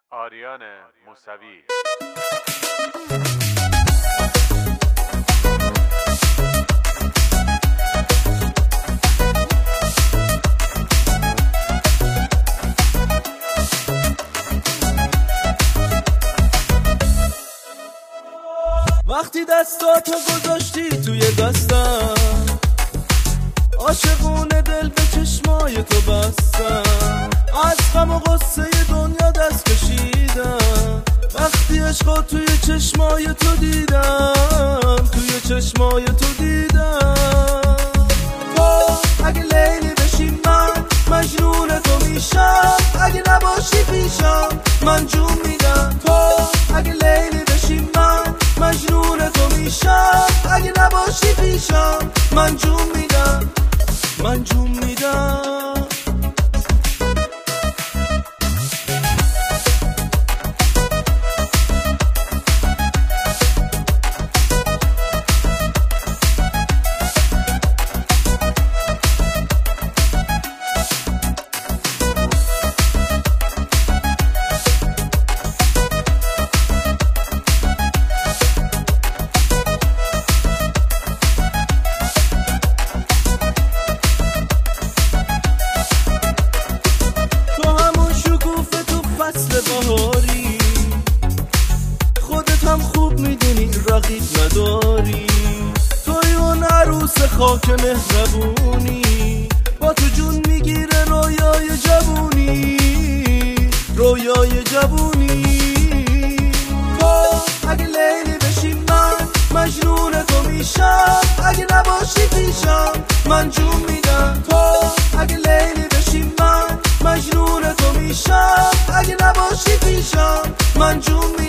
آریان موسوی. وقتی دستاتو گذاشتی توی دستم، عاشقونه دل به چشمای تو بستم، از غم و غصه دنیا دست کشیدم. وقتی عشقا توی چشمای تو دیدم، توی چشمای تو دیدم. تو اگه لیلی بشی من مجنون تو میشم، اگه نباشی پیشم من جون میدم. تو اگه لیلی بشی من مجنون تو میشم، اگه نباشی پیشم من جون میدم، من جون میدم. بهاری خودت هم خوب میدونی رقیب نداری، توی اون عروس خاک مهربونی، با تو جون میگیره رویای جوونی، رویای جوونی. تو اگه لیلی بشی من مجنون تو میشم، اگه نباشی پیشم من جون میدم. تو اگه لیلی بشی من مجنون تو میشم، اگه نباشی پیشم من جون